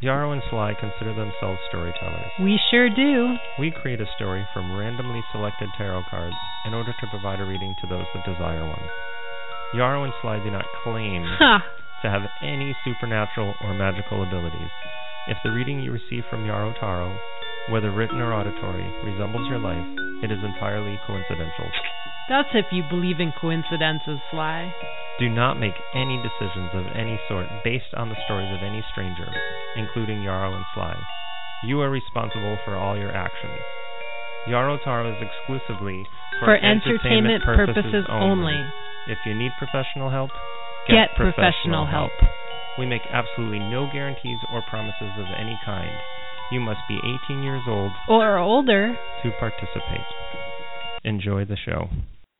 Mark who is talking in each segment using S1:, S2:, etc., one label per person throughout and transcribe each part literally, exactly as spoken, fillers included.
S1: Yarrow and Sly consider themselves storytellers.
S2: We sure do.
S1: We create a story from randomly selected tarot cards in order to provide a reading to those that desire one. Yarrow and Sly do not claim
S2: huh.
S1: to have any supernatural or magical abilities. If the reading you receive from Yarrow Tarot, whether written or auditory, resembles your life, it is entirely coincidental.
S2: That's if you believe in coincidences, Sly.
S1: Do not make any decisions of any sort based on the stories of any stranger, including Yarrow and Sly. You are responsible for all your actions. Yarrow Tarot is exclusively for,
S2: for entertainment, entertainment purposes, purposes only. only.
S1: If you need professional help, get,
S2: get
S1: professional,
S2: professional help.
S1: help. We make absolutely no guarantees or promises of any kind. You must be eighteen years old
S2: or older
S1: to participate. Enjoy the show.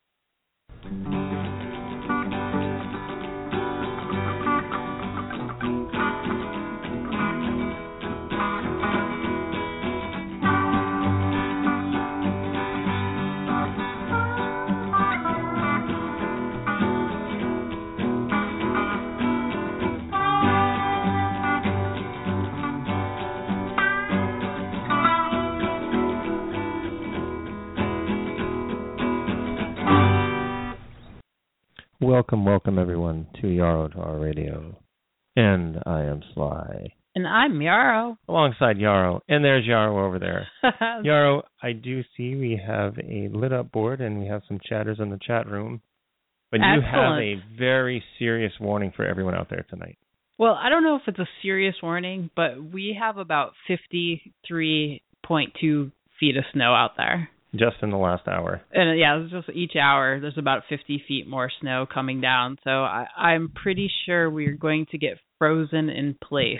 S1: Welcome, welcome everyone to Yarrow Tarot Radio. And I am Sly.
S2: And I'm Yarrow.
S1: Alongside Yarrow. And there's Yarrow over there. Yarrow, I do see we have a lit up board and we have some chatters in the chat room. But
S2: Excellent.
S1: You have a very serious warning for everyone out there tonight.
S2: Well, I don't know if it's a serious warning, but we have about fifty-three point two feet of snow out there.
S1: Just in the last hour.
S2: And yeah, it's just each hour there's about fifty feet more snow coming down. So I, I'm pretty sure we're going to get frozen in place.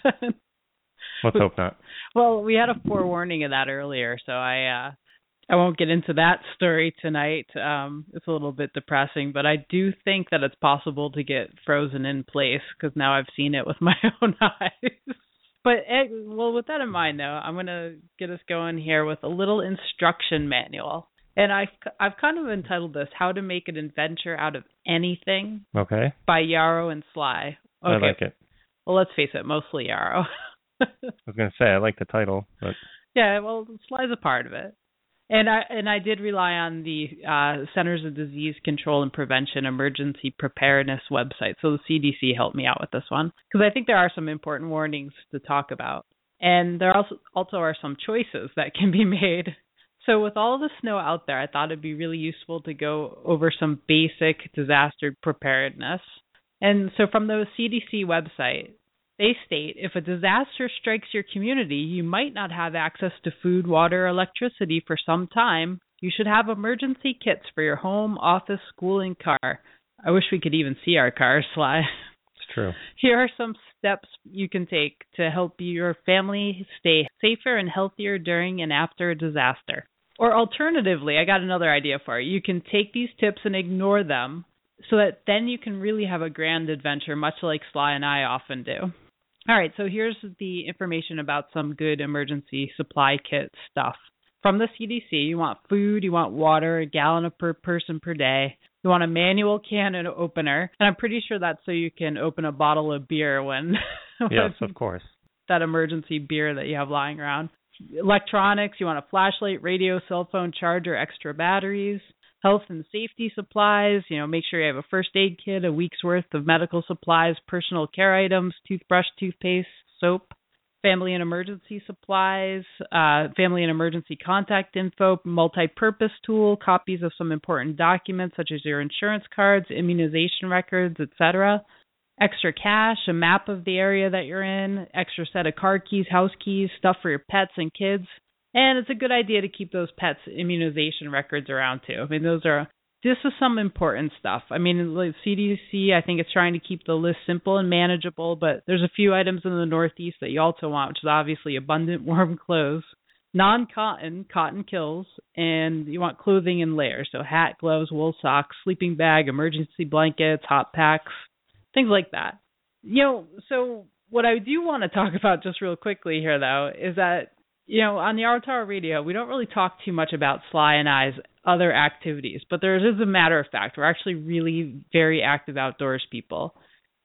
S1: Let's hope not.
S2: Well, we had a forewarning of that earlier, so I uh, I won't get into that story tonight. Um, it's a little bit depressing, but I do think that it's possible to get frozen in place because now I've seen it with my own eyes. But, well, with that in mind, though, I'm going to get us going here with a little instruction manual. And I, I've kind of entitled this, How to Make an Adventure Out of Anything.
S1: Okay.
S2: By Yarrow and Sly. Okay.
S1: I like it.
S2: Well, let's face it, mostly Yarrow.
S1: I was going to say, I like the title. But
S2: yeah, well, Sly's a part of it. And I and I did rely on the uh, Centers of Disease Control and Prevention Emergency Preparedness website. So the C D C helped me out with this one because I think there are some important warnings to talk about. And there also, also are some choices that can be made. So with all the snow out there, I thought it'd be really useful to go over some basic disaster preparedness. And so from the C D C website, they state, if a disaster strikes your community, you might not have access to food, water, or electricity for some time. You should have emergency kits for your home, office, school, and car. I wish we could even see our cars, Sly.
S1: It's true.
S2: Here are some steps you can take to help your family stay safer and healthier during and after a disaster. Or alternatively, I got another idea for you. You can take these tips and ignore them so that then you can really have a grand adventure, much like Sly and I often do. All right, so here's the information about some good emergency supply kit stuff. From the C D C, you want food, you want water, a gallon of per person per day. You want a manual can and opener. And I'm pretty sure that's so you can open a bottle of beer when...
S1: Yes, of course.
S2: That emergency beer that you have lying around. Electronics, you want a flashlight, radio, cell phone charger, extra batteries. Health and safety supplies, you know, make sure you have a first aid kit, a week's worth of medical supplies, personal care items, toothbrush, toothpaste, soap, family and emergency supplies, uh, family and emergency contact info, multi-purpose tool, copies of some important documents such as your insurance cards, immunization records, et cetera, extra cash, a map of the area that you're in, extra set of car keys, house keys, stuff for your pets and kids. And it's a good idea to keep those pets' immunization records around, too. I mean, those are, this is some important stuff. I mean, like C D C, I think it's trying to keep the list simple and manageable, but there's a few items in the Northeast that you also want, which is obviously abundant warm clothes, non-cotton, cotton kills, and you want clothing in layers. So hat, gloves, wool socks, sleeping bag, emergency blankets, hot packs, things like that. You know, so what I do want to talk about just real quickly here, though, is that, you know, on the Yarrow Tarot Radio, we don't really talk too much about Sly and I's other activities, but there is a matter of fact. We're actually really very active outdoors people.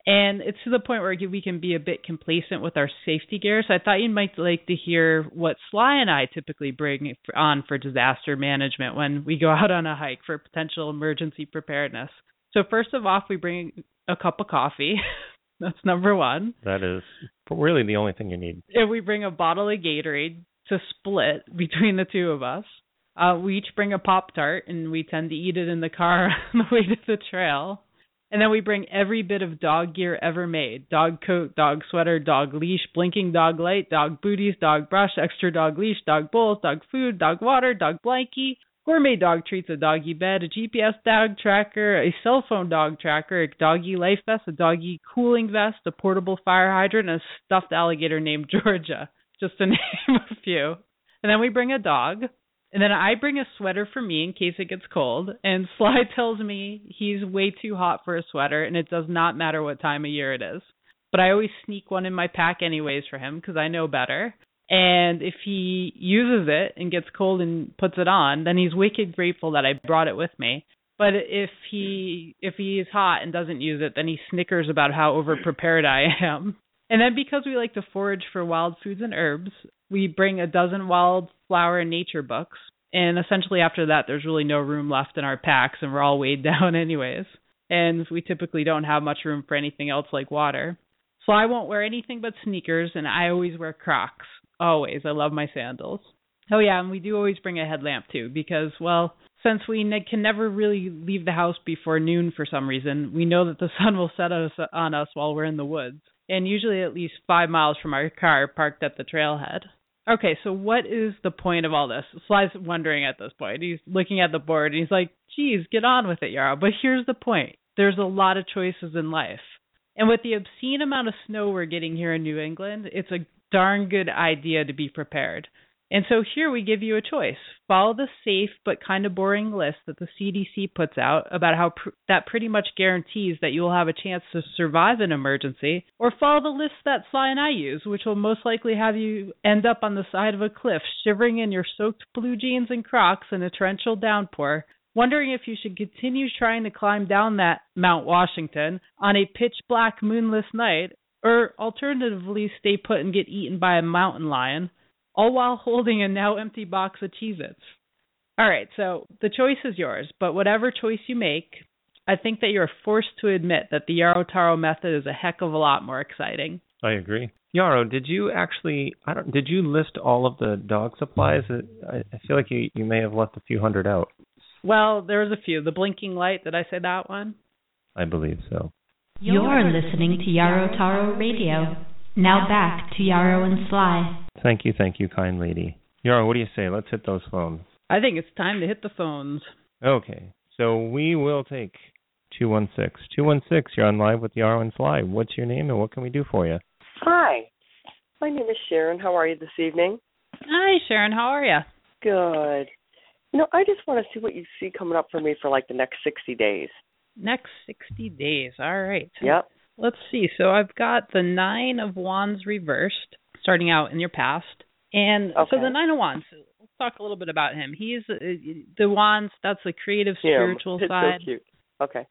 S2: And it's to the point where we can be a bit complacent with our safety gear. So I thought you might like to hear what Sly and I typically bring on for disaster management when we go out on a hike for potential emergency preparedness. So first of all, we bring a cup of coffee. That's number one.
S1: That is really the only thing you need.
S2: And we bring a bottle of Gatorade to split between the two of us. Uh, we each bring a Pop-Tart, and we tend to eat it in the car on the way to the trail. And then we bring every bit of dog gear ever made. Dog coat, dog sweater, dog leash, blinking dog light, dog booties, dog brush, extra dog leash, dog bowls, dog food, dog water, dog blankie, gourmet dog treats, a doggy bed, a G P S dog tracker, a cell phone dog tracker, a doggy life vest, a doggy cooling vest, a portable fire hydrant, and a stuffed alligator named Georgia, just to name a few. And then we bring a dog. And then I bring a sweater for me in case it gets cold. And Sly tells me he's way too hot for a sweater, and it does not matter what time of year it is. But I always sneak one in my pack anyways for him because I know better. And if he uses it and gets cold and puts it on, then he's wicked grateful that I brought it with me. But if he if he is hot and doesn't use it, then he snickers about how overprepared I am. And then because we like to forage for wild foods and herbs, we bring a dozen wildflower and nature books. And essentially after that, there's really no room left in our packs, and we're all weighed down anyways. And we typically don't have much room for anything else like water. So I won't wear anything but sneakers, and I always wear Crocs. Always. I love my sandals. Oh, yeah, and we do always bring a headlamp, too, because, well, since we ne- can never really leave the house before noon for some reason, we know that the sun will set us on us while we're in the woods, and usually at least five miles from our car parked at the trailhead. Okay, so what is the point of all this? Sly's wondering at this point. He's looking at the board, and he's like, geez, get on with it, Yarrow. But here's the point. There's a lot of choices in life. And with the obscene amount of snow we're getting here in New England, it's a darn good idea to be prepared. And so here we give you a choice. Follow the safe but kind of boring list that the C D C puts out about how pr- that pretty much guarantees that you will have a chance to survive an emergency, or follow the list that Sly and I use, which will most likely have you end up on the side of a cliff, shivering in your soaked blue jeans and Crocs in a torrential downpour, wondering if you should continue trying to climb down that Mount Washington on a pitch-black moonless night, or alternatively stay put and get eaten by a mountain lion, all while holding a now empty box of Cheez-Its. All right, so the choice is yours, but whatever choice you make, I think that you're forced to admit that the Yarrow Taro method is a heck of a lot more exciting.
S1: I agree. Yarrow, did you actually, I don't, did you list all of the dog supplies? I, I feel like you, you may have left a few hundred out.
S2: Well, there was a few. The blinking light, did I say that one?
S1: I believe so.
S3: You're listening to Yarrow Taro Radio. Now back to Yarrow and Sly.
S1: Thank you, thank you, kind lady. Yarrow, what do you say? Let's hit those phones.
S2: I think it's time to hit the phones.
S1: Okay, so we will take two one six. two one six, you're on live with Yarrow and Sly. What's your name and what can we do for you?
S4: Hi, my name is Sharon. How are you this evening?
S2: Hi, Sharon. How are you?
S4: Good. You know, I just want to see what you see coming up for me for like the next sixty days.
S2: Next sixty days. All right.
S4: Yep.
S2: Let's see. So I've got the Nine of Wands reversed, starting out in your past. And
S4: okay.
S2: so the Nine of Wands, let's talk a little bit about him. He's uh, the Wands, that's the creative, spiritual
S4: yeah, it's
S2: side.
S4: So cute. Okay.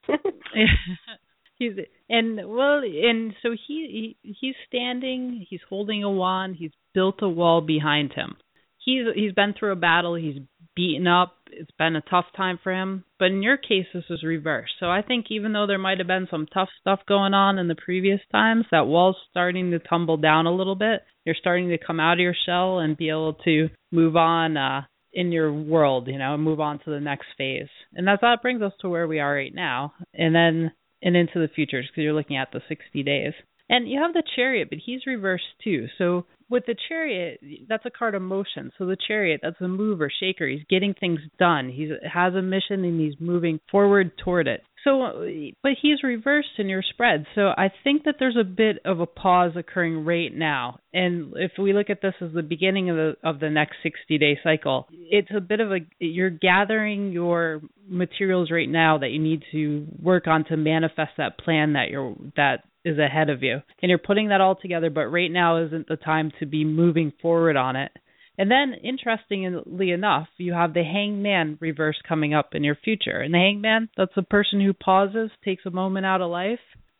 S2: he's and well, and so he, he he's standing, he's holding a wand, he's built a wall behind him. He's he's been through a battle, he's beaten up, it's been a tough time for him, but in your case this is reversed. So I think even though there might have been some tough stuff going on in the previous times, that wall's starting to tumble down a little bit. You're starting to come out of your shell and be able to move on uh, in your world, you know, and move on to the next phase. And that's, that brings us to where we are right now, and then and into the future, because you're looking at the sixty days. And you have the Chariot, but he's reversed too. So with the Chariot, that's a card of motion. So the Chariot, that's a mover, shaker. He's getting things done. He has a mission and he's moving forward toward it. So, but he's reversed in your spread. So I think that there's a bit of a pause occurring right now. And if we look at this as the beginning of the of the next sixty day cycle, it's a bit of a, you're gathering your materials right now that you need to work on to manifest that plan that you're, that is ahead of you. And you're putting that all together, but right now isn't the time to be moving forward on it. And then, interestingly enough, you have the Hangman reverse coming up in your future. And the Hangman, that's a person who pauses, takes a moment out of life.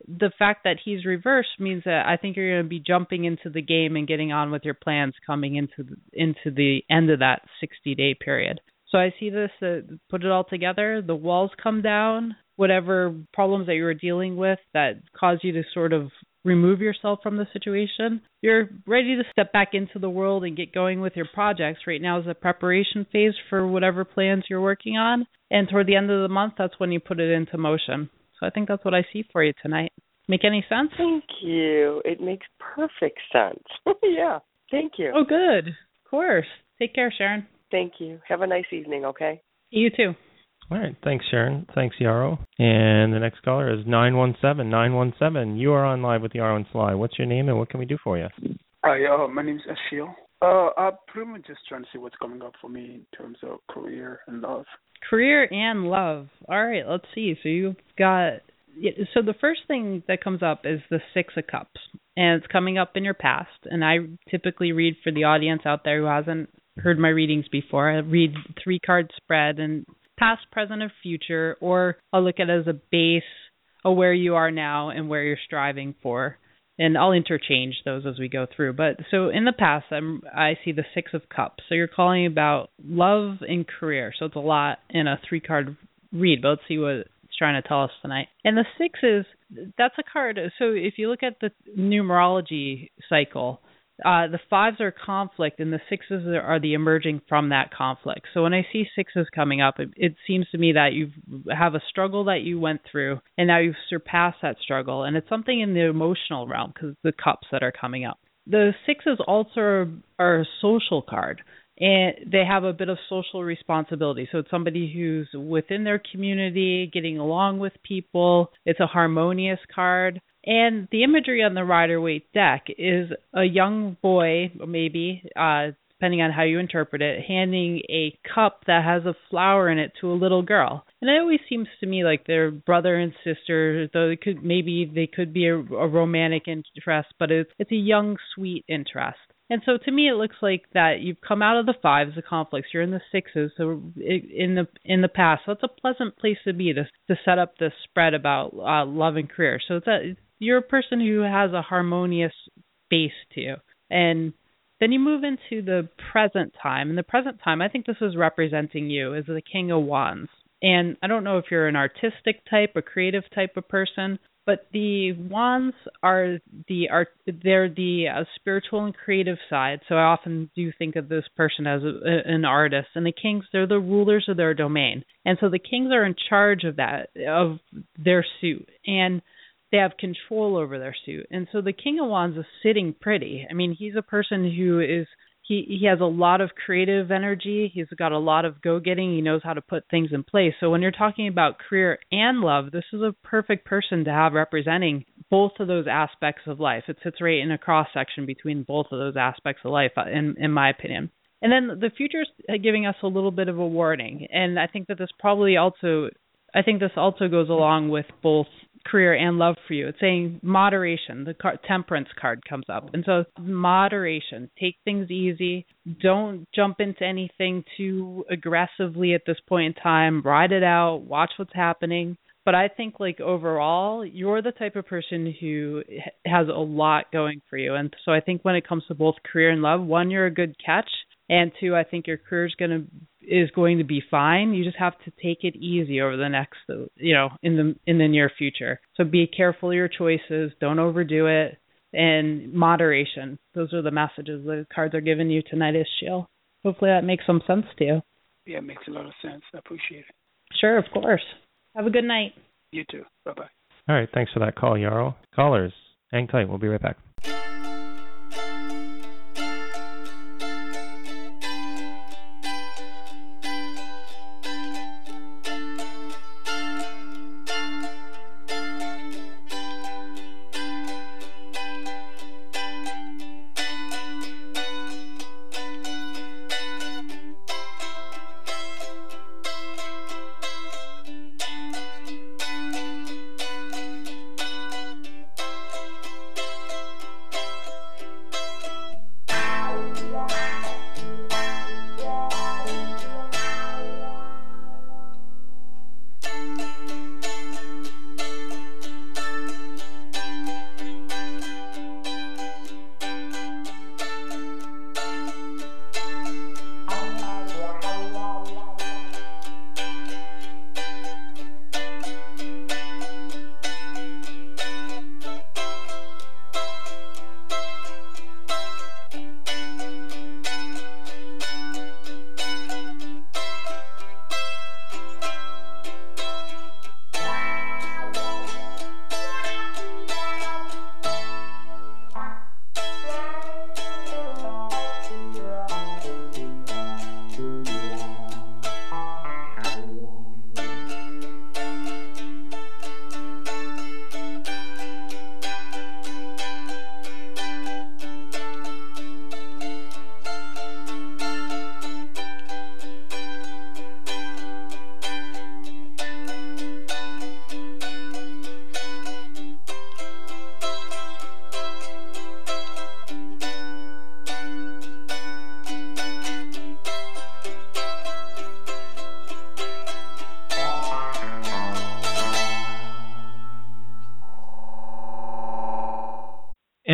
S2: the fact that he's reversed means that I think you're going to be jumping into the game and getting on with your plans coming into the, into the end of that sixty-day period. So I see this, uh, put it all together, the walls come down, whatever problems that you were dealing with that caused you to sort of remove yourself from the situation, you're ready to step back into the world and get going with your projects. Right now is the preparation phase for whatever plans you're working on. And toward the end of the month, that's when you put it into motion. So I think that's what I see for you tonight. Make any sense?
S4: Thank you. It makes perfect sense. Yeah. Thank you.
S2: Oh, good. Of course. Take care, Sharon.
S4: Thank you. Have a nice evening, okay?
S2: You too.
S1: All right. Thanks, Sharon. Thanks, Yarrow. And the next caller is nine one seven. nine one seven. You are on live with Yarrow and Sly. What's your name and what can we do for you?
S5: Hi, uh, my name's Ashil. Uh, I'm pretty much just trying to see what's coming up for me in terms of career and love.
S2: Career and love. All right, let's see. So you've got... So the first thing that comes up is the Six of Cups. And it's coming up in your past. And I typically read for the audience out there who hasn't heard my readings before. I read three-card spread and past, present, or future, or I'll look at it as a base of where you are now and where you're striving for. And I'll interchange those as we go through. But so in the past, I'm, I see the Six of Cups. So you're calling about love and career. So it's a lot in a three-card read, but let's see what it's trying to tell us tonight. And the Six is, that's a card. So if you look at the numerology cycle, Uh, the fives are conflict, and the sixes are the emerging from that conflict. So when I see sixes coming up, it, it seems to me that you have a struggle that you went through, and now you've surpassed that struggle. And it's something in the emotional realm because the cups that are coming up. The sixes also are a social card, and they have a bit of social responsibility. So it's somebody who's within their community, getting along with people. It's a harmonious card. And the imagery on the Rider-Waite deck is a young boy, maybe, uh, depending on how you interpret it, handing a cup that has a flower in it to a little girl. And it always seems to me like they're brother and sister, though it could, maybe they could be a, a romantic interest, but it's, it's a young, sweet interest. And so to me, it looks like that you've come out of the fives, the conflicts. You're in the sixes, so in the in the past. So it's a pleasant place to be to to set up this spread about uh, love and career. So it's a, you're a person who has a harmonious base to you. And then you move into the present time. And the present time, I think this is representing you as the King of Wands. And I don't know if you're an artistic type, a creative type of person, but the wands are the art. They're the uh, spiritual and creative side. So I often do think of this person as a, a, an artist. And the kings, they're the rulers of their domain. And so the kings are in charge of that, of their suit. And they have control over their suit. And so the King of Wands is sitting pretty. I mean, he's a person who is, he, he has a lot of creative energy. He's got a lot of go-getting. He knows how to put things in place. So when you're talking about career and love, this is a perfect person to have representing both of those aspects of life. It sits right in a cross-section between both of those aspects of life, in, in my opinion. And then the future's giving us a little bit of a warning. And I think that this probably also, I think this also goes along with both career and love for you. It's saying moderation. The car- temperance card comes up. And so moderation. Take things easy. Don't jump into anything too aggressively at this point in time. Ride it out. Watch what's happening. But I think like overall, you're the type of person who has a lot going for you. And so I think when it comes to both career and love, one, you're a good catch. And two, I think your career is going to is going to be fine. You just have to take it easy over the next, you know, in the in the near future. So be careful of your choices. Don't overdo it. And moderation. Those are the messages the cards are giving you tonight, Ishil. Hopefully that makes some sense to you.
S5: Yeah, it makes a lot of sense. I appreciate it.
S2: Sure, of course. Have a good night.
S5: You too. Bye-bye.
S1: All right. Thanks for that call, Yarrow. Callers, hang tight. We'll be right back.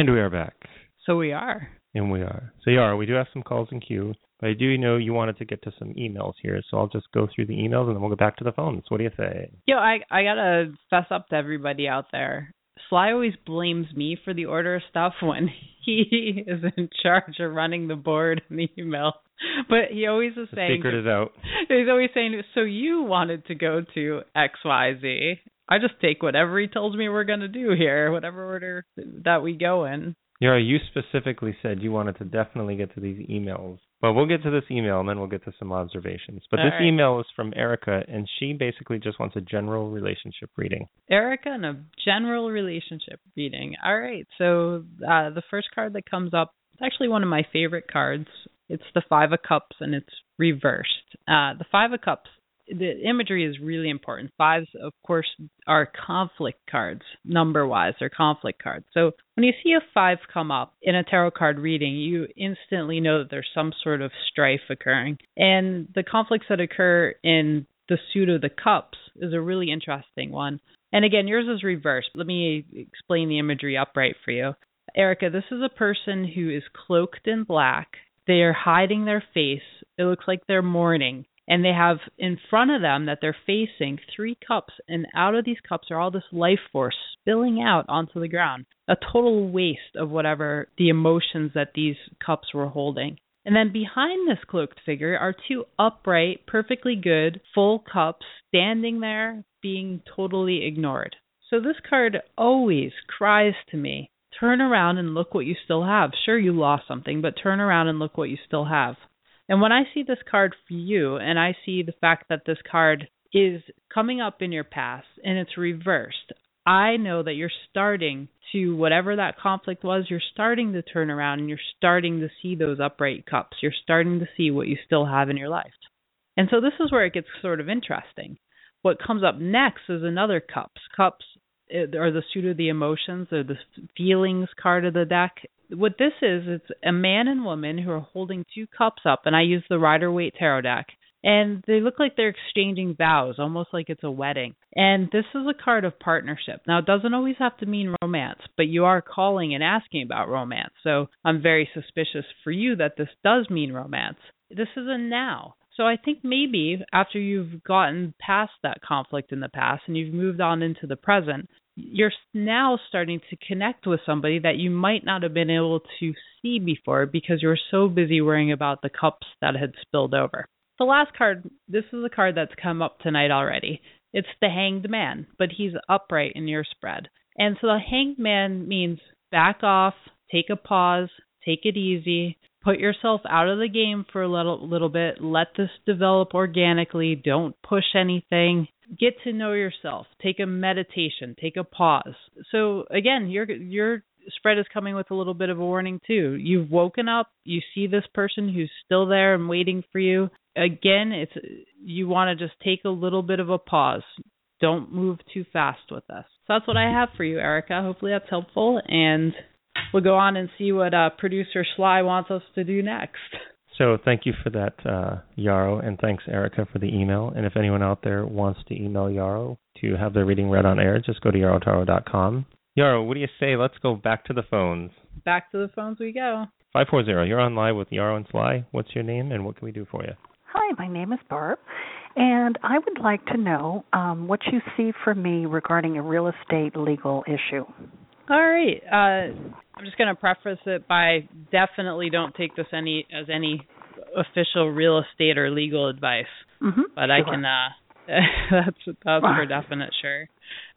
S1: And we are back.
S2: So we are.
S1: And we are. So, Yara, we do have some calls in queue, but I do know you wanted to get to some emails here, so I'll just go through the emails and then we'll go back to the phones. What do you say?
S2: Yo, I, I got to fess up to everybody out there. Sly always blames me for the order of stuff when he is in charge of running the board and the email. But he always is
S1: the
S2: saying...
S1: secret is out.
S2: He's always saying, so you wanted to go to X Y Z. I just take whatever he tells me we're going to do here, whatever order that we go in.
S1: Yara, you specifically said you wanted to definitely get to these emails. Well, we'll get to this email, and then we'll get to some observations. But
S2: All
S1: this
S2: right.
S1: email is from Erica, and she basically just wants a general relationship reading.
S2: Erica and a general relationship reading. All right, so uh, the first card that comes up, it's actually one of my favorite cards. It's the Five of Cups, and it's reversed. Uh, the Five of Cups, the imagery is really important. Fives, of course, are conflict cards, number-wise. They're conflict cards. So when you see a five come up in a tarot card reading, you instantly know that there's some sort of strife occurring. And the conflicts that occur in the suit of the cups is a really interesting one. And again, yours is reversed. Let me explain the imagery upright for you. Erica, this is a person who is cloaked in black. They are hiding their face. It looks like they're mourning. And they have in front of them that they're facing three cups. And out of these cups are all this life force spilling out onto the ground. A total waste of whatever the emotions that these cups were holding. And then behind this cloaked figure are two upright, perfectly good, full cups standing there being totally ignored. So this card always cries to me, turn around and look what you still have. Sure, you lost something, but turn around and look what you still have. And when I see this card for you, and I see the fact that this card is coming up in your past and it's reversed, I know that you're starting to, whatever that conflict was, you're starting to turn around and you're starting to see those upright cups. You're starting to see what you still have in your life. And so this is where it gets sort of interesting. What comes up next is another cups. Cups are the suit of the emotions, or the feelings card of the deck. What this is, it's a man and woman who are holding two cups up, and I use the Rider-Waite Tarot deck, and they look like they're exchanging vows, almost like it's a wedding. And this is a card of partnership. Now, it doesn't always have to mean romance, but you are calling and asking about romance, so I'm very suspicious for you that this does mean romance. This is a now. So I think maybe after you've gotten past that conflict in the past and you've moved on into the present, you're now starting to connect with somebody that you might not have been able to see before because you were so busy worrying about the cups that had spilled over. The last card, this is a card that's come up tonight already. It's the Hanged Man, but he's upright in your spread. And so the Hanged Man means back off, take a pause, take it easy, put yourself out of the game for a little, little bit, let this develop organically, don't push anything. Get to know yourself. Take a meditation. Take a pause. So again, your your spread is coming with a little bit of a warning too. You've woken up. You see this person who's still there and waiting for you. Again, it's you want to just take a little bit of a pause. Don't move too fast with this. So that's what I have for you, Erica. Hopefully that's helpful, and we'll go on and see what uh, producer Sly wants us to do next.
S1: So thank you for that, uh, Yarrow, and thanks, Erica, for the email. And if anyone out there wants to email Yarrow to have their reading read on air, just go to yarrow tarot dot com. Yarrow, what do you say? Let's go back to the phones.
S2: Back to the phones we go.
S1: five four zero, you're on live with Yarrow and Sly. What's your name, and what can we do for you?
S6: Hi, my name is Barb, and I would like to know um, what you see for me regarding a real estate legal issue.
S2: All right. Uh, I'm just going to preface it by definitely don't take this any as any official real estate or legal advice.
S6: Mm-hmm,
S2: but
S6: sure.
S2: I can, uh, that's, that's for definite sure.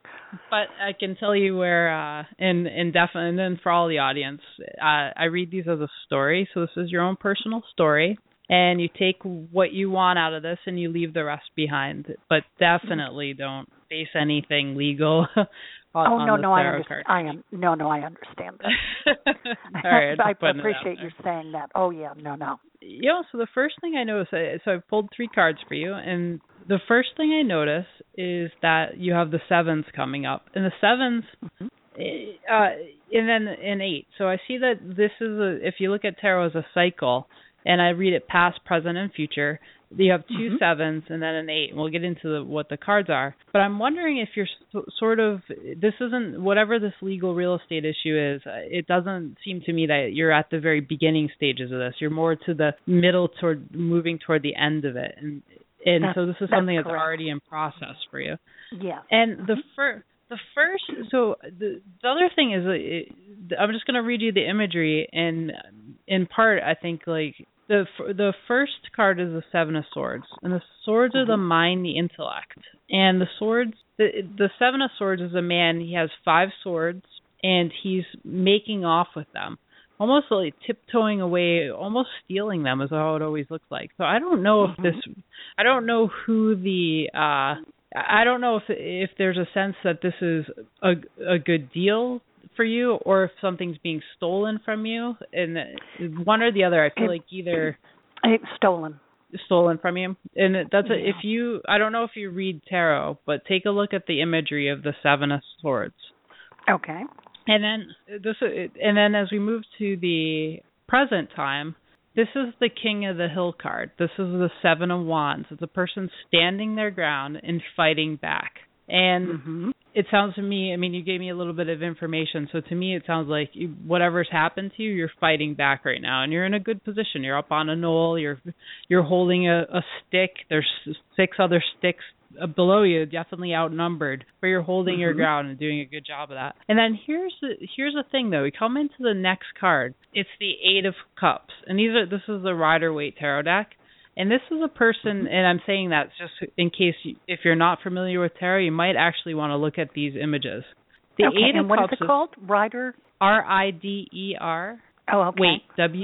S2: But I can tell you where, uh, and, and definitely, and then for all the audience, uh, I read these as a story. So this is your own personal story. And you take what you want out of this and you leave the rest behind. But definitely don't base anything legal on,
S6: oh, no,
S2: on the
S6: no, I
S2: tarot
S6: understand.
S2: card.
S6: I am, no, no, I understand that.
S2: All right,
S6: I
S2: putting it
S6: appreciate
S2: out
S6: you
S2: there.
S6: saying that. Oh, yeah, no, no.
S2: You know, so the first thing I noticed, so I've pulled three cards for you, and the first thing I notice is that you have the sevens coming up. And the sevens, mm-hmm. uh, and then an eight. So I see that this is, a, if you look at tarot as a cycle, and I read it past, present, and future, You have two
S6: Mm-hmm.
S2: sevens and then an eight. And we'll get into the, what the cards are. But I'm wondering if you're so, sort of, this isn't, whatever this legal real estate issue is, uh, it doesn't seem to me that you're at the very beginning stages of this. You're more to the middle toward, moving toward the end of it. And and
S6: That's,
S2: so this is
S6: that's
S2: something that's
S6: correct.
S2: already in process for you.
S6: Yeah.
S2: And the first, the first, so the, the other thing is, uh, it, I'm just going to read you the imagery, and in part, I think like the the first card is the Seven of Swords, and the swords mm-hmm. are the mind, the intellect, and the swords, the the Seven of Swords is a man. He has five swords, and he's making off with them. Almost like tiptoeing away, almost stealing them is how it always looks like. So I don't know if this, I don't know who the, uh, I don't know if if there's a sense that this is a a good deal for you, or if something's being stolen from you, and one or the other. I feel like either
S6: it's stolen,
S2: stolen from you, and that's a, if you. I don't know if you read tarot, but take a look at the imagery of the Seven of Swords.
S6: Okay.
S2: And then this, and then as we move to the present time, this is the King of the Hill card. This is the Seven of Wands. It's a person standing their ground and fighting back. And
S6: mm-hmm.
S2: it sounds to me, I mean, you gave me a little bit of information, so to me it sounds like you, whatever's happened to you, you're fighting back right now, and you're in a good position. You're up on a knoll. You're you're holding a, a stick. There's six other sticks below you, definitely outnumbered, but you're holding mm-hmm. your ground and doing a good job of that. And then here's the here's the thing though. We come into the next card. It's the Eight of Cups, and these are this is the Rider-Waite tarot deck. And this is a person, mm-hmm. and I'm saying that just in case you, if you're not familiar with tarot, you might actually want to look at these images. The
S6: okay,
S2: Eight
S6: and
S2: of
S6: what
S2: Cups
S6: is it called? Rider?
S2: R I D E R.
S6: Oh, okay.
S2: Wait, W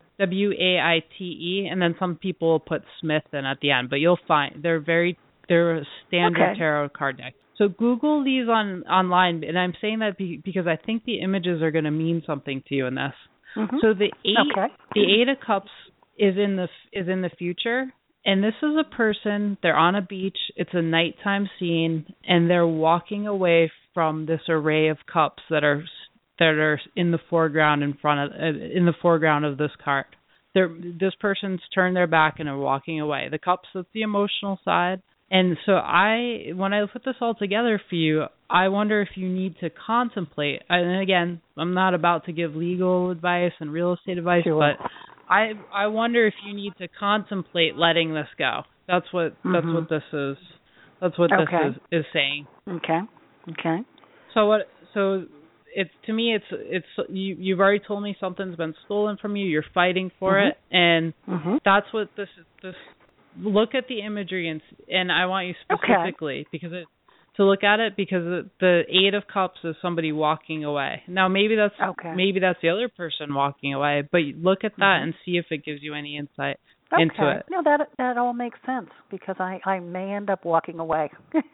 S2: W A I T E, and then some people put Smith in at the end, but you'll find they're very they're a standard
S6: okay.
S2: tarot card deck. So Google these on online, and I'm saying that be, because I think the images are going to mean something to you in this.
S6: Mm-hmm.
S2: So the eight
S6: okay.
S2: the Eight of Cups is in the is in the future, and this is a person. They're on a beach. It's a nighttime scene, and they're walking away from this array of cups that are that are in the foreground in front of uh, in the foreground of this card. They're, this person's turned their back and are walking away. The cups, that's the emotional side. And so I, when I put this all together for you, I wonder if you need to contemplate. And again, I'm not about to give legal advice and real estate advice, sure. but I I wonder if you need to contemplate letting this go. That's what mm-hmm. that's what this is. That's what
S6: okay.
S2: this is, is saying.
S6: Okay. Okay.
S2: So what? So it's to me, it's it's you. You've already told me something's been stolen from you. You're fighting for
S6: mm-hmm.
S2: it, and
S6: mm-hmm.
S2: that's what this this. Look at the imagery, and and I want you specifically okay. because it to look at it because the, the Eight of Cups is somebody walking away. Now maybe that's
S6: okay.
S2: maybe that's the other person walking away, but look at that mm-hmm. and see if it gives you any insight
S6: okay.
S2: into it.
S6: No, that that all makes sense because I, I may end up walking away.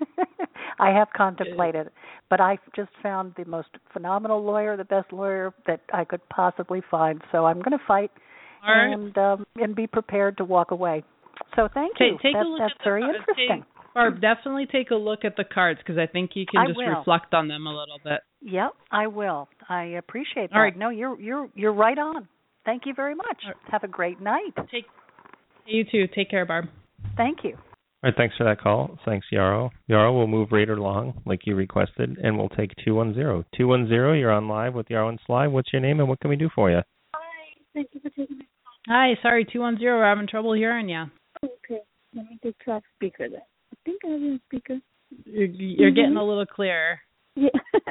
S6: I have contemplated, but I just found the most phenomenal lawyer, the best lawyer that I could possibly find. So I'm going to fight
S2: all right.
S6: and um, and be prepared to walk away. So thank you.
S2: Take, take
S6: that's
S2: a look
S6: that's
S2: at
S6: very
S2: the,
S6: interesting.
S2: Take, Barb, definitely take a look at the cards because I think you can
S6: I
S2: just
S6: will.
S2: reflect on them a little bit.
S6: Yep, I will. I appreciate that.
S2: All right.
S6: No, you're you're you're right on. Thank you very much. Right. Have a great night.
S2: Take you too. Take care, Barb.
S6: Thank you.
S1: All right, thanks for that call. Thanks, Yarrow. Yarrow, we'll move right along like you requested, and we'll take two one zero. two one zero, you're on live with Yarrow and Sly. What's your name and what can we do for you?
S7: Hi, thank you for taking my call.
S2: Hi, sorry, two one zero, we're having trouble hearing you.
S7: Okay, let me get to speaker then. I think I have a speaker.
S2: You're, you're mm-hmm. getting a little clearer.
S7: Yeah.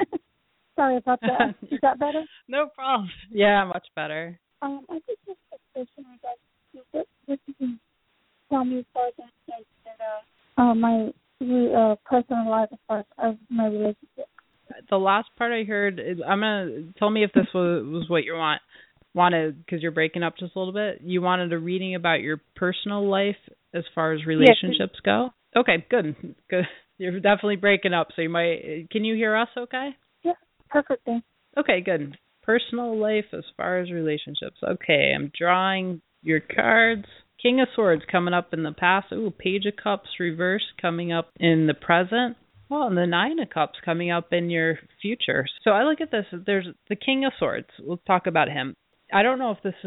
S7: Sorry about that. Is that better?
S2: No problem. Yeah, much better.
S7: Um, I just have a question regarding what, what you can tell me for that, that uh, uh, my uh, personal life as far as my relationship.
S2: The last part I heard, is, I'm gonna tell me if this was, was what you want wanted because you're breaking up just a little bit. You wanted a reading about your personal life as far as relationships yes, go. Okay, good, good. You're definitely breaking up, so you might. Can you hear us? Okay.
S7: Yeah, perfect. Thanks.
S2: Okay, good. Personal life as far as relationships. Okay, I'm drawing your cards. King of Swords coming up in the past. Ooh, Page of Cups reverse coming up in the present. Well, and the Nine of Cups coming up in your future. So I look at this. There's the King of Swords. Let's talk about him. I don't know if this is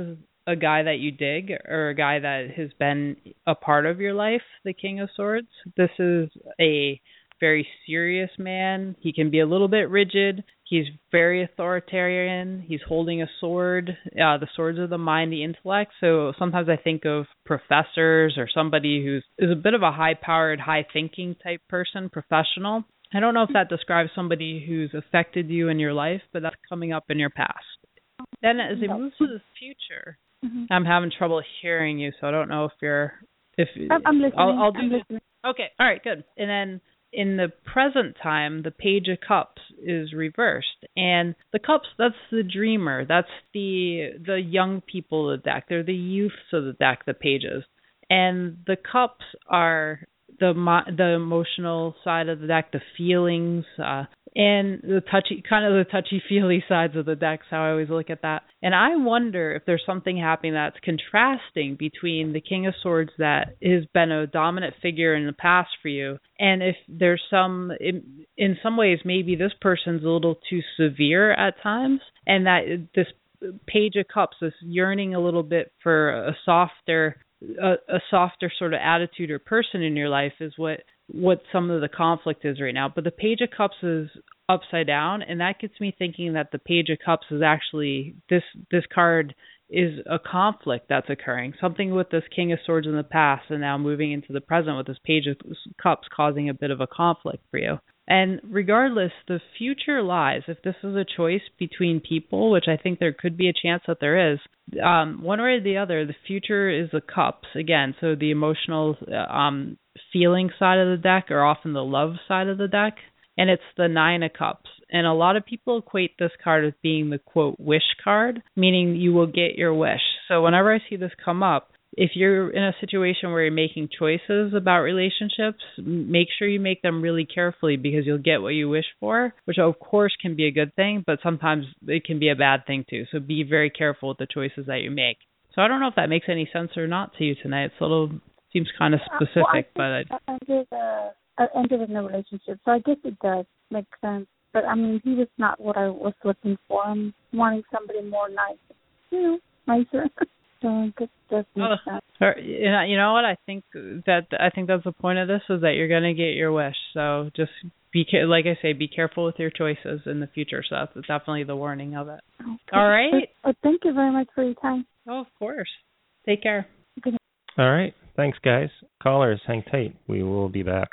S2: a guy that you dig or a guy that has been a part of your life, the King of Swords. This is a very serious man. He can be a little bit rigid. He's very authoritarian. He's holding a sword. Uh, the swords of the mind, the intellect. So sometimes I think of professors or somebody who's is a bit of a high-powered, high-thinking type person, professional. I don't know if that describes somebody who's affected you in your life, but that's coming up in your past. Then as it moves to the future, mm-hmm. I'm having trouble hearing you, so I don't know if you're... if
S7: I'm, I'm listening.
S2: I'll, I'll do
S7: I'm
S2: this.
S7: listening.
S2: Okay, all right, good. And then in the present time, the Page of Cups is reversed. And the Cups, that's the dreamer. That's the the young people of the deck. They're the youths of the deck, the pages. And the Cups are the the emotional side of the deck, the feelings, uh, and the touchy, kind of the touchy-feely sides of the deck, how I always look at that. And I wonder if there's something happening that's contrasting between the King of Swords that has been a dominant figure in the past for you, and if there's some, in, in some ways, maybe this person's a little too severe at times, and that this Page of Cups, this yearning a little bit for a softer, a, a softer sort of attitude or person in your life is what what some of the conflict is right now. But the Page of Cups is upside down, and that gets me thinking that the Page of Cups is actually, this this card is a conflict that's occurring. Something with this King of Swords in the past and now moving into the present with this Page of Cups causing a bit of a conflict for you. And regardless, the future lies. If this is a choice between people, which I think there could be a chance that there is, um, one way or the other, the future is the Cups. Again, so the emotional um, feeling side of the deck, or often the love side of the deck, and it's the Nine of Cups. And a lot of people equate this card as being the, quote, wish card, meaning you will get your wish. So whenever I see this come up, if you're in a situation where you're making choices about relationships, make sure you make them really carefully, because you'll get what you wish for, which of course can be a good thing, but sometimes it can be a bad thing too. So be very careful with the choices that you make. So I don't know if that makes any sense or not to you tonight. It's a little, seems kind of specific,
S7: uh, well, I
S2: but... I,
S7: I did, uh, I ended in a relationship, so I guess it does make sense. But I mean, he was not what I was looking for. I'm wanting somebody more nice, you know, nicer. So I guess it does make
S2: well,
S7: sense.
S2: Or, you know, you know what? I think that I think that's the point of this, is that you're going to get your wish. So just be, like I say, be careful with your choices in the future. So that's definitely the warning of it.
S7: Okay.
S2: All right.
S7: Well, thank you very much for your time.
S2: Oh, of course. Take care.
S7: Good night.
S1: All right. Thanks, guys. Callers, hang tight. We will be back.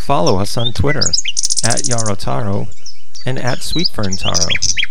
S1: Follow us on Twitter at Yarotaro and at SweetFernTaro.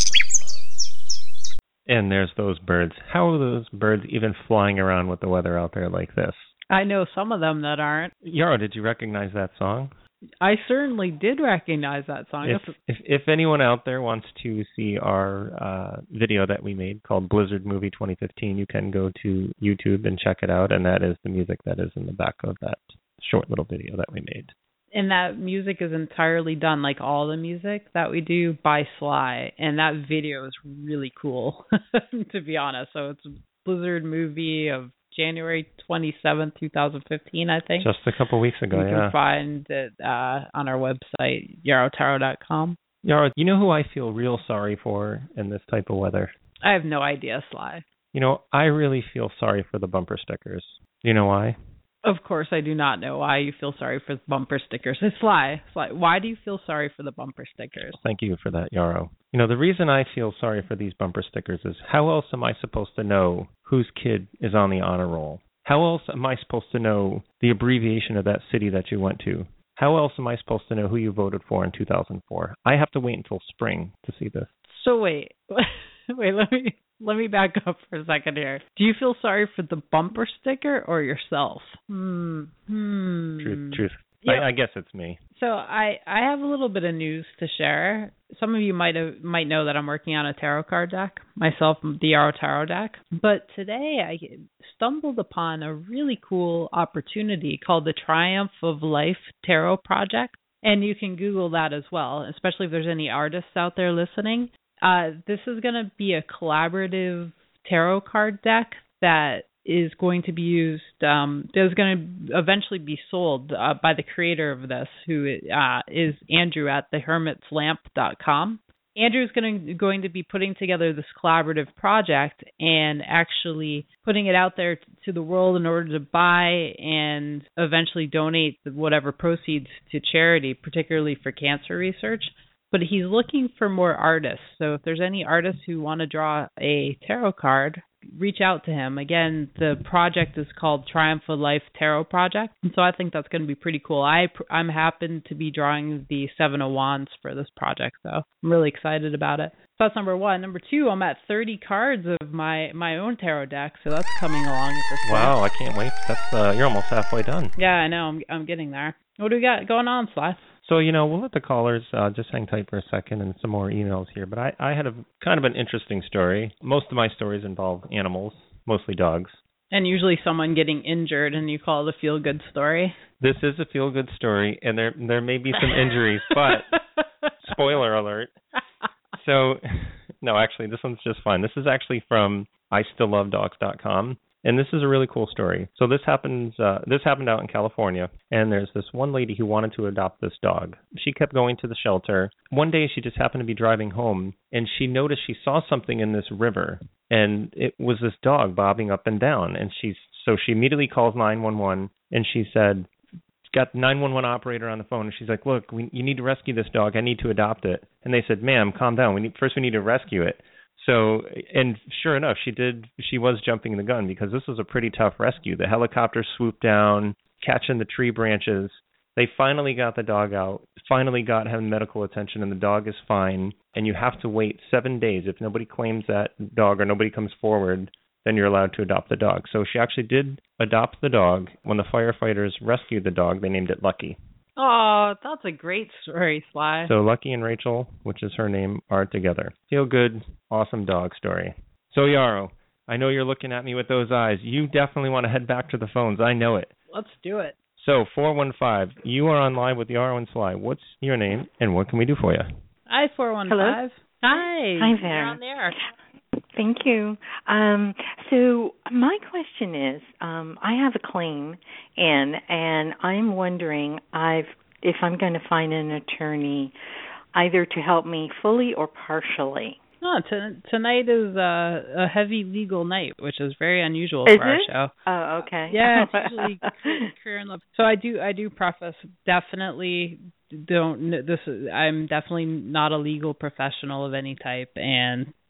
S1: And there's those birds. How are those birds even flying around with the weather out there like this?
S2: I know some of them that aren't.
S1: Yaro, did you recognize that song?
S2: I certainly did recognize that song.
S1: If, if, if anyone out there wants to see our uh, video that we made called Blizzard Movie twenty fifteen, you can go to YouTube and check it out, and that is the music that is in the back of that short little video that we made.
S2: And that music is entirely done, like all the music that we do, by Sly. And that video is really cool, to be honest. So it's a Blizzard Movie of January twenty-seventh, twenty fifteen, I think.
S1: Just a couple weeks ago,
S2: you
S1: yeah.
S2: You can find it uh, on our website, yarotaro dot com.
S1: Yaro, you know who I feel real sorry for in this type of weather?
S2: I have no idea, Sly.
S1: You know, I really feel sorry for the bumper stickers. You know why?
S2: Of course, I do not know why you feel sorry for the bumper stickers. It's Sly. Sly. Why do you feel sorry for the bumper stickers?
S1: Thank you for that, Yaro. You know, the reason I feel sorry for these bumper stickers is how else am I supposed to know whose kid is on the honor roll? How else am I supposed to know the abbreviation of that city that you went to? How else am I supposed to know who you voted for in two thousand four? I have to wait until spring to see this.
S2: So wait, wait, let me let me back up for a second here. Do you feel sorry for the bumper sticker or yourself? Hmm. Hmm.
S1: Truth, truth.
S2: Yeah.
S1: I, I guess it's me.
S2: So I, I have a little bit of news to share. Some of you might have, might know that I'm working on a tarot card deck myself, the Yarrow Tarot deck. But today I stumbled upon a really cool opportunity called the Triumph of Life Tarot Project. And you can Google that as well, especially if there's any artists out there listening. Uh, this is going to be a collaborative tarot card deck that is going to be used, um, is going to eventually be sold uh, by the creator of this, who uh, is Andrew at the hermits lamp dot com. Andrew's going to, going to be putting together this collaborative project and actually putting it out there to the world in order to buy and eventually donate whatever proceeds to charity, particularly for cancer research. But he's looking for more artists. So if there's any artists who want to draw a tarot card, reach out to him. Again, the project is called Triumph of Life Tarot Project. And so I think that's going to be pretty cool. I, I'm happen to be drawing the Seven of Wands for this project, though. I'm really excited about it. So that's number one. Number two, I'm at thirty cards of my, my own tarot deck, so that's coming along at this point.
S1: Wow, I can't wait. That's uh, you're almost halfway done.
S2: Yeah, I know. I'm, I'm getting there. What do we got going on, Sly?
S1: So, you know, we'll let the callers uh, just hang tight for a second and some more emails here. But I, I had a kind of an interesting story. Most of my stories involve animals, mostly dogs.
S2: And usually someone getting injured, and you call it a feel-good story.
S1: This is a feel-good story, and there there may be some injuries, but spoiler alert. So, no, actually, this one's just fine. This is actually from I still love dogs dot com. And this is a really cool story. So this happens. Uh, this happened out in California, and there's this one lady who wanted to adopt this dog. She kept going to the shelter. One day, she just happened to be driving home, and she noticed she saw something in this river, and it was this dog bobbing up and down. And she's so she immediately calls nine one one, and she said, got the nine one one operator on the phone, and she's like, "Look, we, you need to rescue this dog. I need to adopt it." And they said, "Ma'am, calm down. We need first we need to rescue it." So, and sure enough, she did. She was jumping the gun because this was a pretty tough rescue. The helicopter swooped down, catching the tree branches. They finally got the dog out, finally got him medical attention, and the dog is fine. And you have to wait seven days. If nobody claims that dog or nobody comes forward, then you're allowed to adopt the dog. So she actually did adopt the dog. When the firefighters rescued the dog, they named it Lucky.
S2: Oh, that's a great story, Sly.
S1: So Lucky and Rachel, which is her name, are together. Feel good, awesome dog story. So Yarrow, I know you're looking at me with those eyes. You definitely want to head back to the phones. I know it.
S2: Let's do it.
S1: So four one five, you are on live with Yarrow and Sly. What's your name, and what can we do for you?
S2: Hi, four one five.
S8: Hello?
S2: Hi.
S8: Hi there.
S2: You're on there.
S8: Thank you. Um, so my question is, um, I have a claim in, and I'm wondering I've, if I'm going to find an attorney either to help me fully or partially.
S2: Oh, t- tonight is a, a heavy legal night, which is very unusual
S8: is
S2: for our
S8: it?
S2: show.
S8: Oh, okay.
S2: Yeah, it's usually career and love. So I do, I do preface definitely don't. This is, I'm definitely not a legal professional of any type, and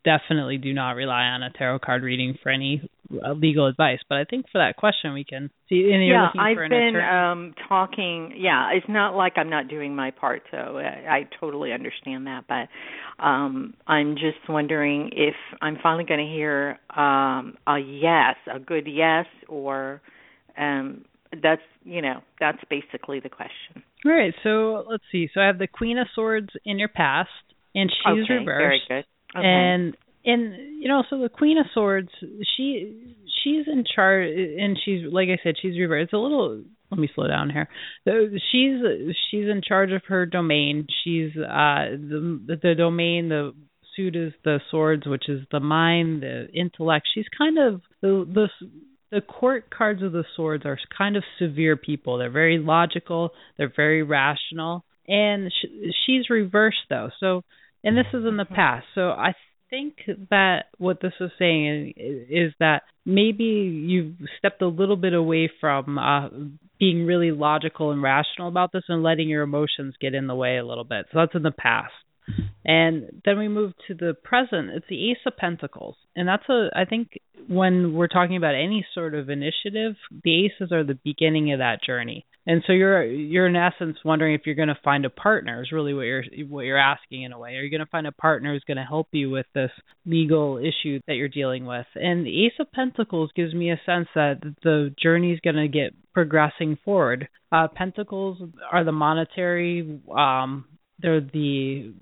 S2: definitely do not rely on a tarot card reading for any uh, legal advice. But I think for that question, we can see. And you're
S8: yeah,
S2: looking
S8: I've
S2: for an
S8: been
S2: attorney.
S8: um, talking. Yeah, it's not like I'm not doing my part, so I, I totally understand that. But um, I'm just wondering if I'm finally going to hear um, a yes, a good yes, or um, that's you know that's basically the question.
S2: All right. So let's see. So I have the Queen of Swords in your past, and she's
S8: okay,
S2: reversed.
S8: Very good. Okay.
S2: And and you know, so the Queen of Swords, she she's in charge, and she's like I said, she's reversed. It's a little. Let me slow down here. She's she's in charge of her domain. She's uh the the domain. The suit is the swords, which is the mind, the intellect. She's kind of the the. The court cards of the swords are kind of severe people. They're very logical. They're very rational. And sh- she's reversed, though. So, and this is in the past. So I think that what this is saying is, is that maybe you've stepped a little bit away from uh, being really logical and rational about this and letting your emotions get in the way a little bit. So that's in the past. And then we move to the present. It's the Ace of Pentacles. And that's a, I think when we're talking about any sort of initiative, the aces are the beginning of that journey. And so you're you're in essence wondering if you're going to find a partner is really what you're what you're asking in a way. Are you going to find a partner who's going to help you with this legal issue that you're dealing with? And the Ace of Pentacles gives me a sense that the journey is going to get progressing forward. Uh, Pentacles are the monetary, um, they're the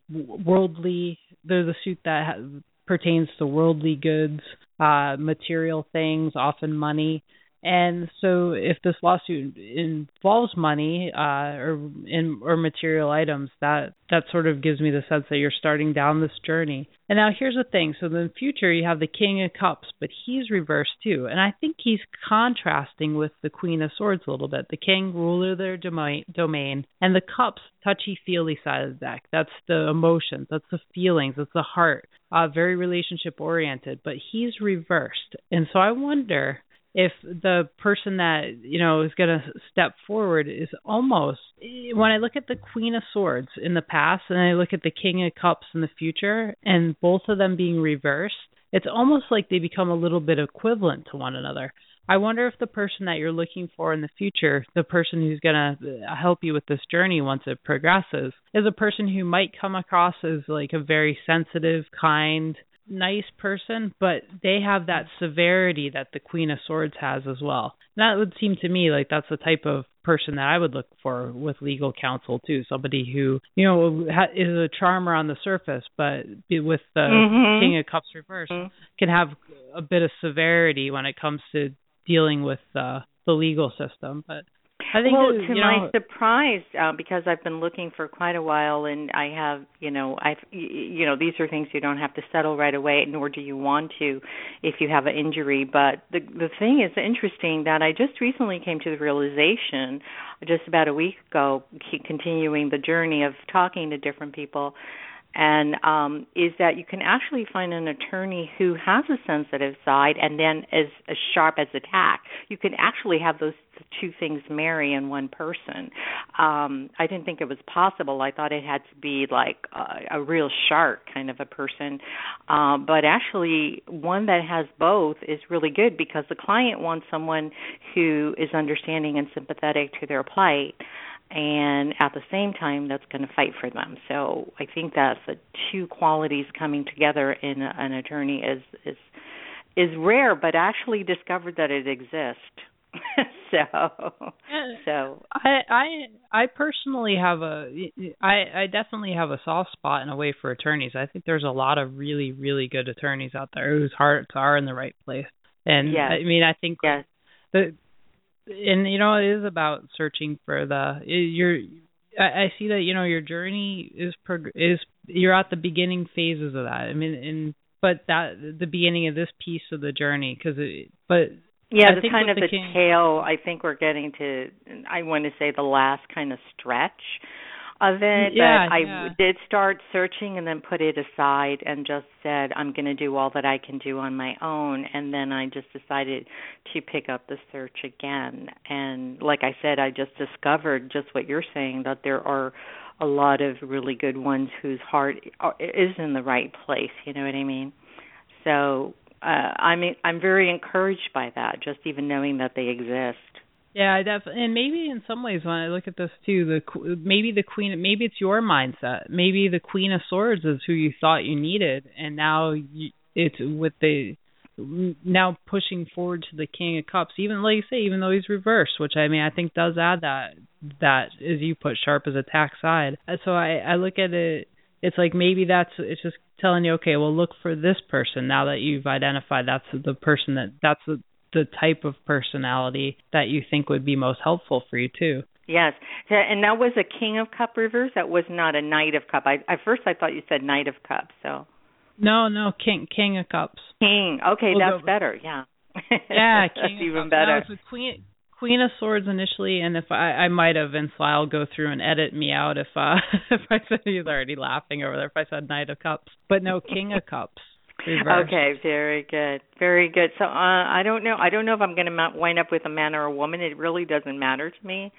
S2: worldly, they're the suit that ha- pertains to worldly goods, uh, material things, often money. And so if this lawsuit involves money uh, or in, or material items, that, that sort of gives me the sense that you're starting down this journey. And now here's the thing. So in the future, you have the King of Cups, but he's reversed too. And I think he's contrasting with the Queen of Swords a little bit. The King, ruler of their domain, domain, and the Cups, touchy-feely side of the deck. That's the emotions. That's the feelings. That's the heart. Uh, very relationship-oriented. But he's reversed. And so I wonder if the person that, you know, is going to step forward is almost, when I look at the Queen of Swords in the past and I look at the King of Cups in the future and both of them being reversed, it's almost like they become a little bit equivalent to one another. I wonder if the person that you're looking for in the future, the person who's going to help you with this journey once it progresses, is a person who might come across as like a very sensitive, kind, nice person, but they have that severity that the Queen of Swords has as well. And that would seem to me like that's the type of person that I would look for with legal counsel too. Somebody who, you know, is a charmer on the surface, but with the mm-hmm. King of Cups reversed, mm-hmm. can have a bit of severity when it comes to dealing with uh, the legal system. But I think
S8: well,
S2: that,
S8: to
S2: you
S8: my
S2: know,
S8: surprise, uh, because I've been looking for quite a while, and I have, you know, I've, you know, these are things you don't have to settle right away, nor do you want to, if you have an injury. But the the thing is interesting that I just recently came to the realization, just about a week ago, keep continuing the journey of talking to different people. And um, is that you can actually find an attorney who has a sensitive side and then is as sharp as a tack. You can actually have those two things marry in one person. Um, I didn't think it was possible. I thought it had to be like a, a real shark kind of a person. Um, but actually, one that has both is really good because the client wants someone who is understanding and sympathetic to their plight, and at the same time, that's going to fight for them. So I think that the two qualities coming together in a, an attorney is is is rare, but actually discovered that it exists. so, so
S2: I I I personally have a I I definitely have a soft spot in a way for attorneys. I think there's a lot of really really good attorneys out there whose hearts are in the right place. And
S8: yes.
S2: I mean, I think
S8: yes.
S2: the And, you know, it is about searching for the, your, I, I see that, you know, your journey is, prog- is you're at the beginning phases of that. I mean, and, but that, the beginning of this piece of the journey, because it, but.
S8: Yeah,
S2: I
S8: the
S2: think
S8: kind of
S2: the,
S8: the
S2: king-
S8: tail, I think we're getting to, I want to say the last kind of stretch of it,
S2: yeah,
S8: but I
S2: yeah.
S8: did start searching and then put it aside and just said I'm going to do all that I can do on my own, and then I just decided to pick up the search again. And like I said, I just discovered just what you're saying, that there are a lot of really good ones whose heart is in the right place. You know what I mean? So uh, I'm I'm very encouraged by that, just even knowing that they exist.
S2: Yeah, I definitely, and maybe in some ways when I look at this too, the maybe the queen, maybe it's your mindset. Maybe the Queen of Swords is who you thought you needed, and now you, it's with the now pushing forward to the King of Cups. Even like you say, even though he's reversed, which I mean I think does add that that as you put sharp as attack side. So I I look at it. It's like maybe that's it's just telling you, okay, well look for this person now that you've identified that's the person that that's the the type of personality that you think would be most helpful for you too.
S8: Yes, and that was a King of Cup reverse. That was not a Knight of Cup. I, at first, I thought you said Knight of Cups. So.
S2: No, no, King King of Cups.
S8: King. Okay,
S2: well,
S8: that's the, better. Yeah.
S2: Yeah,
S8: King
S2: King
S8: of even
S2: Cups.
S8: better.
S2: No, it's a Queen Queen of Swords initially, and if I I might have, and Sly will go through and edit me out if uh if I said he's already laughing over there if I said Knight of Cups, but no, King of Cups. Reverse. Okay,
S8: very good, very good. So uh, I don't know. I don't know if I'm going to wind up with a man or a woman. It really doesn't matter to me.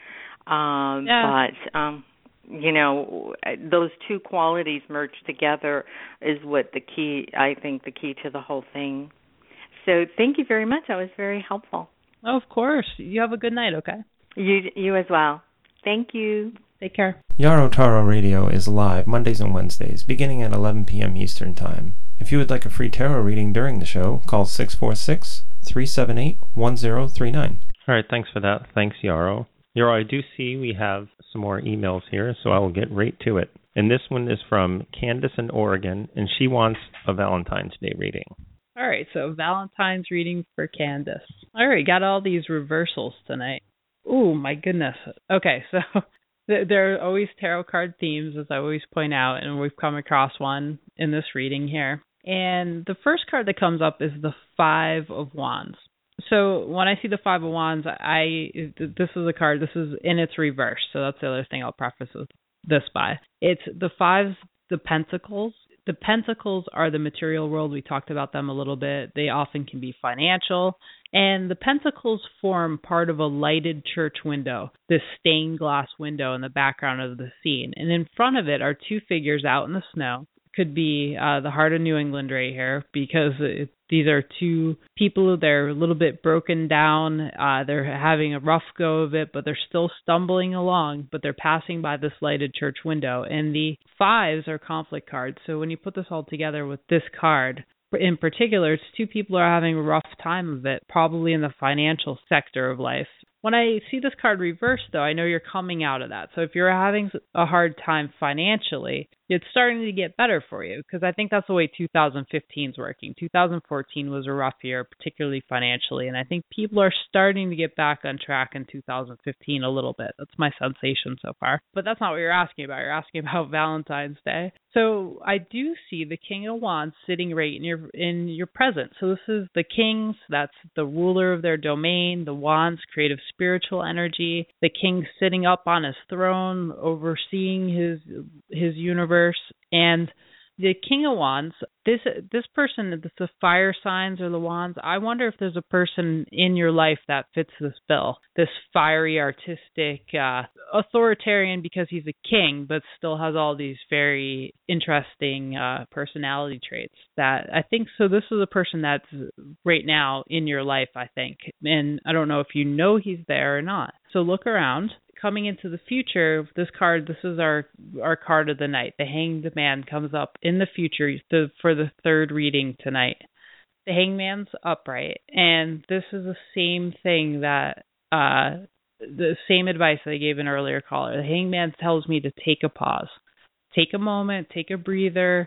S8: Um,
S2: yeah.
S8: But um, you know, those two qualities merged together is what the key. I think the key to the whole thing. So thank you very much. That was very helpful.
S2: Oh, of course. You have a good night. Okay.
S8: You you as well. Thank you.
S2: Take care.
S1: Yarrow Tarot Radio is live Mondays and Wednesdays, beginning at eleven p.m. Eastern Time. If you would like a free tarot reading during the show, call six four six, three seven eight, one zero three nine. All right, thanks for that. Thanks, Yarrow. Yarrow, I do see we have some more emails here, so I will get right to it. And this one is from Candace in Oregon, and she wants a Valentine's Day reading.
S2: All right, so Valentine's reading for Candace. All right, got all these reversals tonight. Ooh, my goodness. Okay, so there are always tarot card themes, as I always point out, and we've come across one in this reading here. And the first card that comes up is the Five of Wands. So when I see the Five of Wands, I this is a card, this is in its reverse. So that's the other thing I'll preface this by. It's the fives, the Pentacles. The Pentacles are the material world. We talked about them a little bit. They often can be financial. And the Pentacles form part of a lighted church window, this stained glass window in the background of the scene. And in front of it are two figures out in the snow. Could be uh, the heart of New England right here, because it, these are two people. They're a little bit broken down. Uh, they're having a rough go of it, but they're still stumbling along. But they're passing by this lighted church window. And the fives are conflict cards. So when you put this all together with this card, in particular, it's two people who are having a rough time of it, probably in the financial sector of life. When I see this card reversed, though, I know you're coming out of that. So if you're having a hard time financially, it's starting to get better for you, because I think that's the way two thousand fifteen is working. two thousand fourteen was a rough year, particularly financially, and I think people are starting to get back on track in two thousand fifteen a little bit. That's my sensation so far. But that's not what you're asking about. You're asking about Valentine's Day. So I do see the King of Wands sitting right in your in your present. So this is the Kings, that's the ruler of their domain, the Wands, creative spiritual energy, the King sitting up on his throne, overseeing his his universe, and the King of Wands, this this person, the fire signs or the wands, I wonder if there's a person in your life that fits this bill. This fiery, artistic, uh, authoritarian because he's a king, but still has all these very interesting uh, personality traits that I think, so this is a person that's right now in your life, I think. And I don't know if you know he's there or not. So look around. Coming into the future, this card, this is our our card of the night. The Hanged Man comes up in the future the, for the third reading tonight. The Hangman's upright, and this is the same thing that, uh, the same advice that I gave an earlier caller. The Hangman tells me to take a pause. Take a moment, take a breather,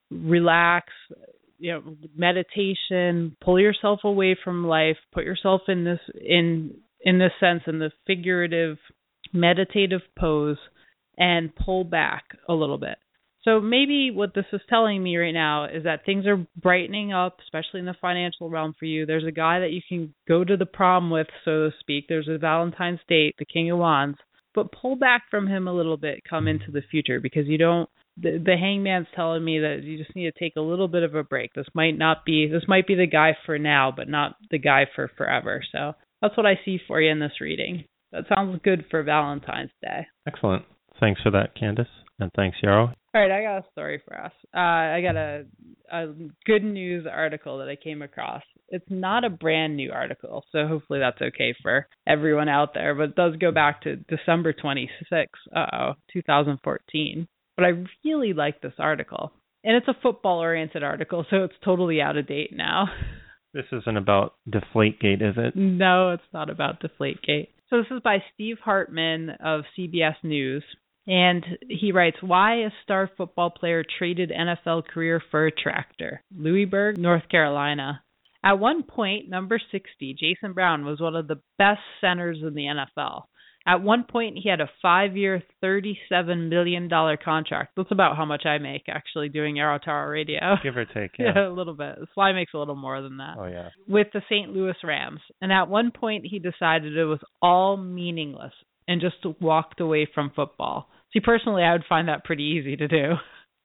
S2: relax, you know, meditation, pull yourself away from life, put yourself in this, in, in this sense, in the figurative meditative pose, and pull back a little bit. So maybe what this is telling me right now is that things are brightening up, especially in the financial realm for you. There's a guy that you can go to the prom with, so to speak. There's a Valentine's date, the King of Wands, but pull back from him a little bit, come into the future, because you don't, the, the Hangman's telling me that you just need to take a little bit of a break. This might not be, this might be the guy for now, but not the guy for forever. So that's what I see for you in this reading. That sounds good for Valentine's Day.
S1: Excellent. Thanks for that, Candace. And thanks, Yarrow.
S2: All right, I got a story for us. Uh, I got a, a good news article that I came across. It's not a brand new article, so hopefully that's okay for everyone out there, but it does go back to December twenty-sixth, uh-oh, two thousand fourteen. But I really like this article. And it's a football-oriented article, so it's totally out of date now.
S1: This isn't about Deflategate, is it?
S2: No, it's not about Deflategate. So this is by Steve Hartman of C B S News. And he writes, why a star football player traded N F L career for a tractor. Louisburg, North Carolina. At one point, number sixty, Jason Brown was one of the best centers in the N F L. At one point, he had a five-year, thirty-seven million dollars contract. That's about how much I make, actually, doing Yarrow Taro Radio.
S1: Give or take, yeah.
S2: Yeah, a little bit. Sly makes a little more than that.
S1: Oh, yeah.
S2: With the Saint Louis Rams. And at one point, he decided it was all meaningless and just walked away from football. See, personally, I would find that pretty easy to do.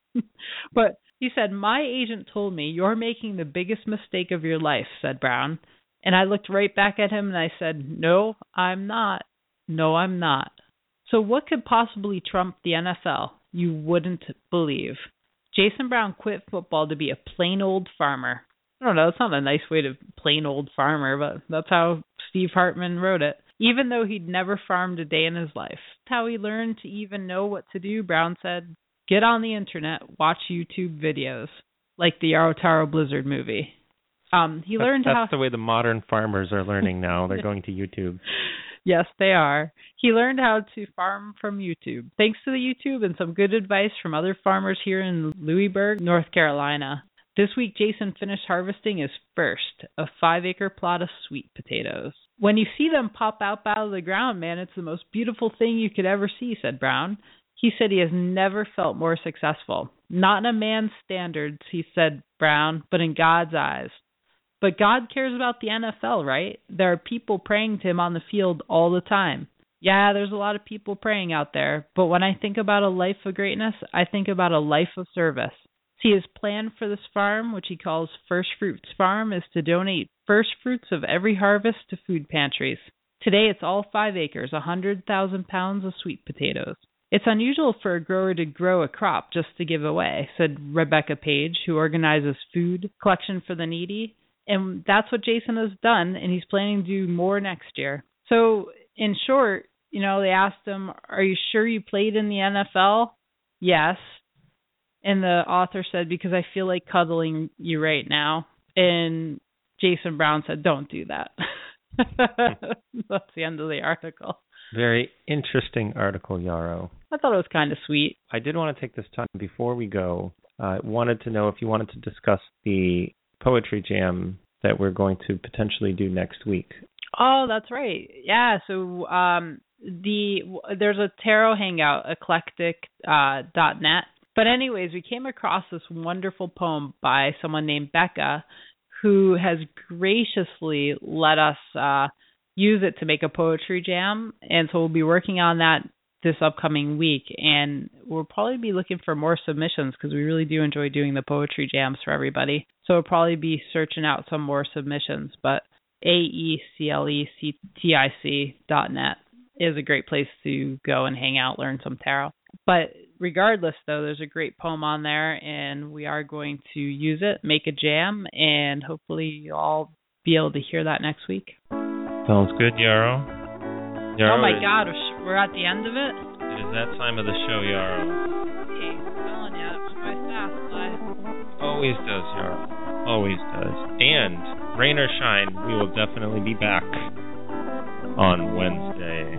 S2: But he said, my agent told me, you're making the biggest mistake of your life, said Brown. And I looked right back at him and I said, no, I'm not. No, I'm not. So what could possibly trump the N F L? You wouldn't believe. Jason Brown quit football to be a plain old farmer. I don't know, it's not a nice way to plain old farmer, but that's how Steve Hartman wrote it. Even though he'd never farmed a day in his life. That's how he learned to even know what to do, Brown said. Get on the internet, watch YouTube videos, like the Yarrow Taro Blizzard movie. Um, he
S1: that's,
S2: learned
S1: that's
S2: how...
S1: That's the way the modern farmers are learning now. They're going to YouTube.
S2: Yes, they are. He learned how to farm from YouTube. Thanks to the YouTube and some good advice from other farmers here in Louisburg, North Carolina. This week, Jason finished harvesting his first, a five-acre plot of sweet potatoes. When you see them pop out out of the ground, man, it's the most beautiful thing you could ever see, said Brown. He said he has never felt more successful. Not in a man's standards, he said, Brown, but in God's eyes. But God cares about the N F L, right? There are people praying to him on the field all the time. Yeah, there's a lot of people praying out there, but when I think about a life of greatness, I think about a life of service. See, his plan for this farm, which he calls First Fruits Farm, is to donate first fruits of every harvest to food pantries. Today, it's all five acres, one hundred thousand pounds of sweet potatoes. It's unusual for a grower to grow a crop just to give away, said Rebecca Page, who organizes food collection for the needy. And that's what Jason has done, and he's planning to do more next year. So, in short, you know, they asked him, are you sure you played in the N F L? Yes. And the author said, because I feel like cuddling you right now. And Jason Brown said, don't do that. That's the end of the article.
S1: Very interesting article, Yarrow.
S2: I thought it was kind of sweet.
S1: I did want to take this time before we go. I uh, wanted to know if you wanted to discuss the poetry jam that we're going to potentially do next week.
S2: Oh, that's right. Yeah, so um, the there's a tarot hangout, eclectic dot net. But anyways, we came across this wonderful poem by someone named Becca, who has graciously let us uh, use it to make a poetry jam. And so we'll be working on that this upcoming week. And we'll probably be looking for more submissions because we really do enjoy doing the poetry jams for everybody. So we'll probably be searching out some more submissions. But A E C L E C T I C dot net is a great place to go and hang out, learn some tarot. But regardless, though, there's a great poem on there, and we are going to use it, make a jam, and hopefully you'll all be able to hear that next week.
S1: Sounds good, Yarrow. Yarrow
S2: oh, my
S1: is,
S2: God, we're at the end of it?
S1: It is that time of the show, Yarrow.
S2: Hey, I'm telling you, it went by fast, Sly.
S1: Always does, Yarrow. Always does. And, rain or shine, we will definitely be back on Wednesday.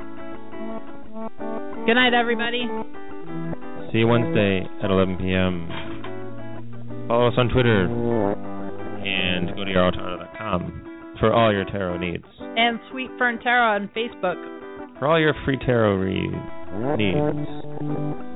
S2: Good night, everybody.
S1: See you Wednesday at eleven p.m. Follow us on Twitter and go to yarrow taro dot com for all your tarot needs.
S2: And Sweet Fern Tarot on Facebook
S1: for all your free tarot read needs.